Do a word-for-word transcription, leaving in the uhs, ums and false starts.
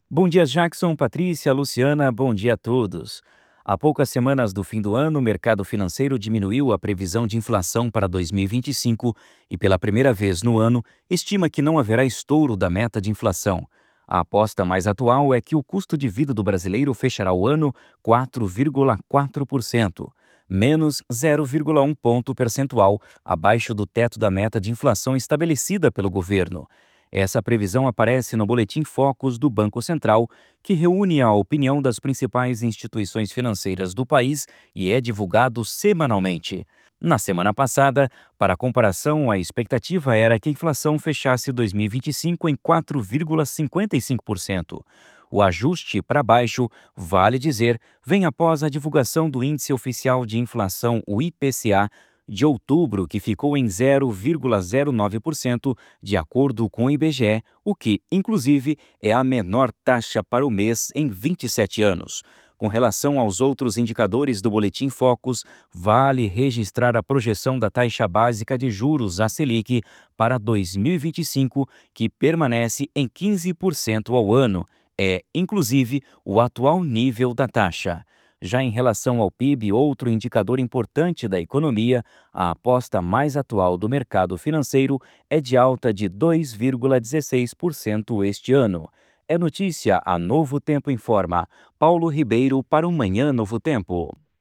Bom dia, Jackson, Patrícia, Luciana, bom dia a todos. Há poucas semanas do fim do ano, o mercado financeiro diminuiu a previsão de inflação para dois mil e vinte e cinco e, pela primeira vez no ano, estima que não haverá estouro da meta de inflação. A aposta mais atual é que o custo de vida do brasileiro fechará o ano quatro vírgula quatro por cento, menos zero vírgula um ponto percentual abaixo do teto da meta de inflação estabelecida pelo governo. Essa previsão aparece no Boletim Focus do Banco Central, que reúne a opinião das principais instituições financeiras do país e é divulgado semanalmente. Na semana passada, para comparação, a expectativa era que a inflação fechasse dois mil e vinte e cinco em quatro vírgula cinquenta e cinco por cento. O ajuste para baixo, vale dizer, vem após a divulgação do Índice Oficial de Inflação, o I P C A, de outubro, que ficou em zero vírgula zero nove por cento, de acordo com o I B G E, o que, inclusive, é a menor taxa para o mês em vinte e sete anos. Com relação aos outros indicadores do Boletim Focus, vale registrar a projeção da taxa básica de juros, a Selic, para dois mil e vinte e cinco, que permanece em quinze por cento ao ano. É, inclusive, o atual nível da taxa. Já em relação ao P I B, outro indicador importante da economia, a aposta mais atual do mercado financeiro é de alta de dois vírgula dezesseis por cento este ano. É notícia, a Novo Tempo informa. Paulo Ribeiro para o Manhã Novo Tempo.